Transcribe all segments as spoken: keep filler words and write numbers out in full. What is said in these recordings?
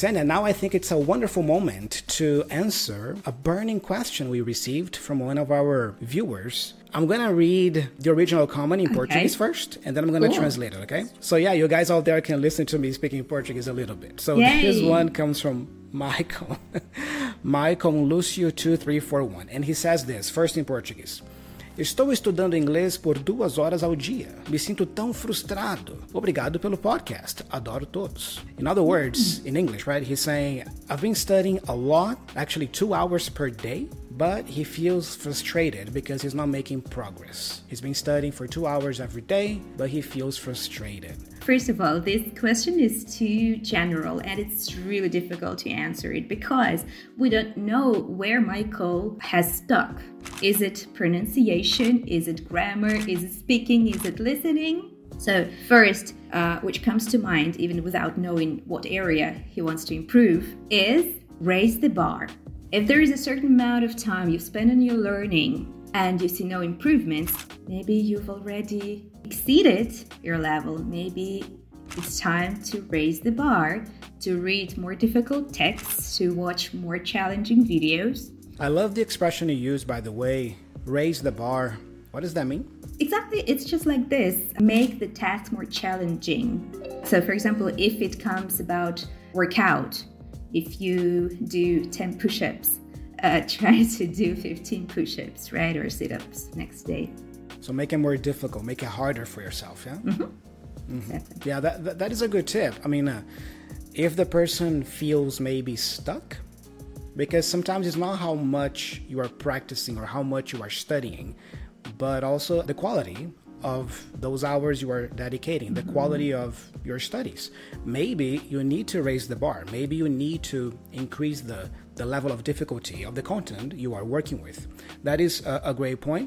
Waxenia, now I think it's a wonderful moment to answer a burning question we received from one of our viewers. I'm going to read the original comment in okay. Portuguese first, and then I'm going to cool. translate it, okay? So yeah, you guys out there can listen to me speaking Portuguese a little bit. So Yay. This one comes from Michael. Michael Lucio two three four one. And he says this, first in Portuguese. Estou estudando inglês por duas horas ao dia. Me sinto tão frustrado. Obrigado pelo podcast. Adoro todos. In other words, in English, right? He's saying, I've been studying a lot, actually two hours per day, but he feels frustrated because he's not making progress. He's been studying for two hours every day, but he feels frustrated. First of all, this question is too general and it's really difficult to answer it because we don't know where Michael has stuck. Is it pronunciation? Is it grammar? Is it speaking? Is it listening? So first, uh, which comes to mind, even without knowing what area he wants to improve, is raise the bar. If there is a certain amount of time you've spent on your learning and you see no improvements, maybe you've already exceeded your level. Maybe it's time to raise the bar, to read more difficult texts, to watch more challenging videos. I love the expression you use, by the way, raise the bar. What does that mean? Exactly, it's just like this. Make the task more challenging. So for example, if it comes about workout, if you do ten push-ups, uh, try to do fifteen push-ups, right? Or sit-ups next day. So make it more difficult, make it harder for yourself, yeah? Mm-hmm. Mm-hmm. Exactly. Yeah, that, that that is a good tip. I mean, uh, if the person feels maybe stuck, because sometimes it's not how much you are practicing or how much you are studying, but also the quality of those hours you are dedicating, the quality of your studies. Maybe you need to raise the bar. Maybe you need to increase the, the level of difficulty of the content you are working with. That is a, a great point.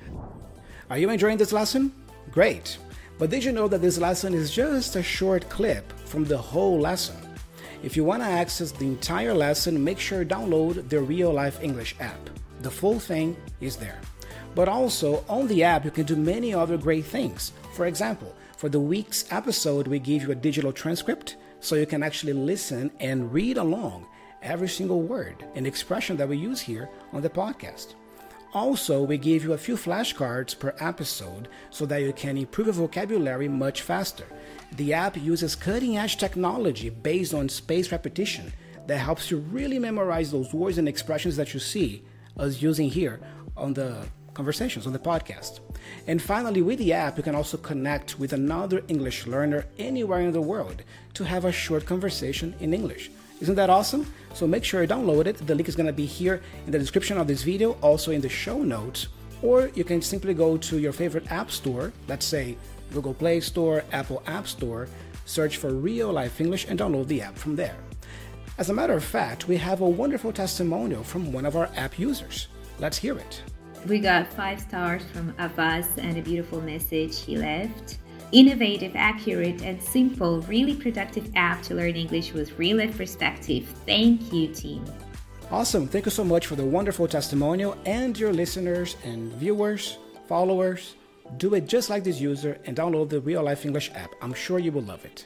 Are you enjoying this lesson? Great. But did you know that this lesson is just a short clip from the whole lesson? If you want to access the entire lesson, make sure to download the Real Life English app. The full thing is there. But also, on the app, you can do many other great things. For example, for the week's episode, we give you a digital transcript so you can actually listen and read along every single word and expression that we use here on the podcast. Also, we give you a few flashcards per episode so that you can improve your vocabulary much faster. The app uses cutting-edge technology based on spaced repetition that helps you really memorize those words and expressions that you see us using here on the conversations, on the podcast. And finally, with the app, you can also connect with another English learner anywhere in the world to have a short conversation in English. Isn't that awesome? So make sure you download it. The link is going to be here in the description of this video, also in the show notes, or you can simply go to your favorite app store, let's say Google Play Store, Apple App Store, search for Real Life English and download the app from there. As a matter of fact, we have a wonderful testimonial from one of our app users. Let's hear it. We got five stars from Avaz and a beautiful message he left. Innovative, accurate, and simple, really productive app to learn English with real life perspective. Thank you, team. Awesome. Thank you so much for the wonderful testimonial, and your listeners and viewers, followers. Do it just like this user and download the Real Life English app. I'm sure you will love it.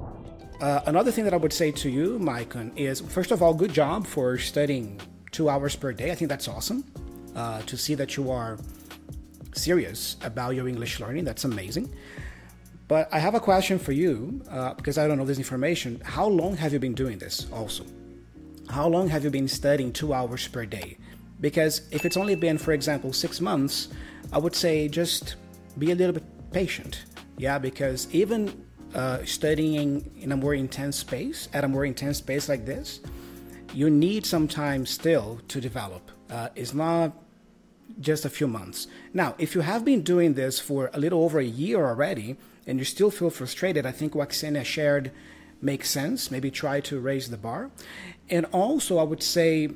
Uh, another thing that I would say to you, Maicon, is first of all, good job for studying two hours per day. I think that's awesome. Uh, to see that you are serious about your English learning. That's amazing. But I have a question for you, uh, because I don't know this information. How long have you been doing this also? How long have you been studying two hours per day? Because if it's only been, for example, six months, I would say just be a little bit patient. Yeah, because even uh, studying in a more intense space, at a more intense space like this, you need some time still to develop. Uh, it's not just a few months. Now, if you have been doing this for a little over a year already, and you still feel frustrated, I think what Xenia shared makes sense. Maybe try to raise the bar. And also, I would say,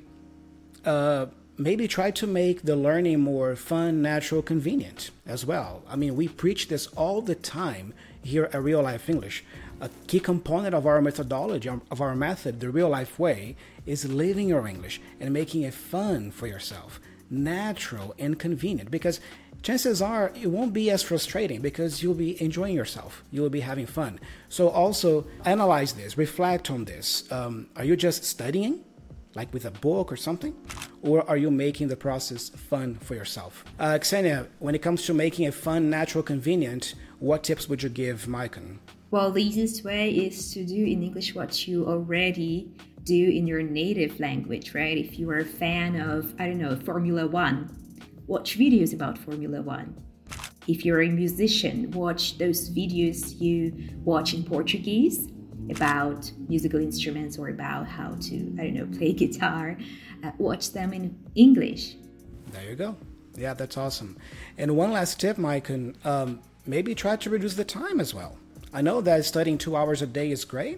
uh, maybe try to make the learning more fun, natural, convenient as well. I mean, we preach this all the time here at Real Life English. A key component of our methodology, of our method, the real life way, is living your English and making it fun for yourself, natural and convenient. Because chances are it won't be as frustrating because you'll be enjoying yourself. You'll be having fun. So also analyze this, reflect on this. Um, are you just studying, like with a book or something? Or are you making the process fun for yourself? Uh, Ksenia, when it comes to making it fun, natural, convenient, what tips would you give Maicon? Well, the easiest way is to do in English what you already do in your native language, right? If you are a fan of, I don't know, Formula One, watch videos about Formula One. If you're a musician, watch those videos you watch in Portuguese about musical instruments or about how to, I don't know, play guitar. Uh, watch them in English. There you go. Yeah, that's awesome. And one last tip, Maicon, um, maybe try to reduce the time as well. I know that studying two hours a day is great,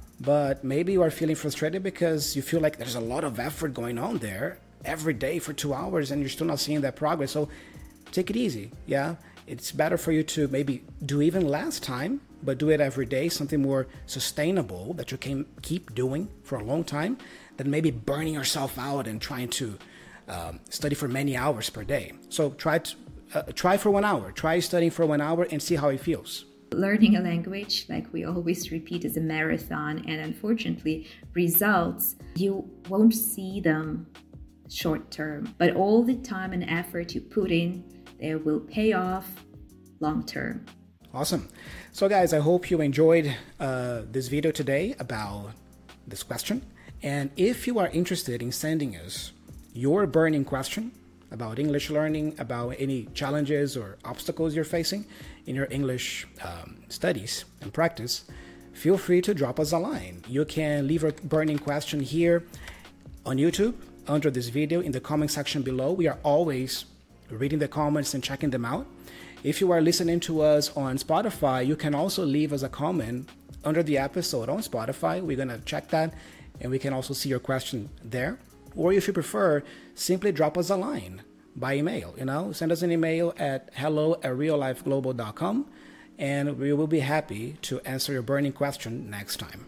but maybe you are feeling frustrated because you feel like there's a lot of effort going on there every day for two hours and you're still not seeing that progress. So take it easy. Yeah, it's better for you to maybe do even less time, but do it every day, something more sustainable that you can keep doing for a long time than maybe burning yourself out and trying to um, study for many hours per day. So try to, uh, try for one hour. Try studying for one hour and see how it feels. Learning a language, like we always repeat, is a marathon, and unfortunately, results, you won't see them short term, but all the time and effort you put in, they will pay off long term. Awesome. So guys, I hope you enjoyed uh, this video today about this question. And if you are interested in sending us your burning question about English learning, about any challenges or obstacles you're facing in your English um, studies and practice, feel free to drop us a line. You can leave a burning question here on YouTube under this video in the comment section below. We are always reading the comments and checking them out. If you are listening to us on Spotify, you can also leave us a comment under the episode on Spotify. We're going to check that and we can also see your question there. Or if you prefer, simply drop us a line by email, you know, send us an email at hello at real life global dot com and we will be happy to answer your burning question next time.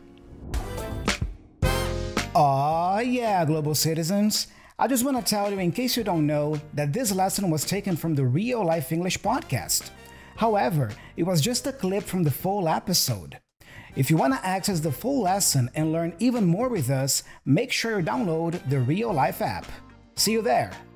Aw, yeah, global citizens. I just want to tell you, in case you don't know, that this lesson was taken from the Real Life English podcast. However, it was just a clip from the full episode. If you want to access the full lesson and learn even more with us, make sure you download the Real Life app. See you there!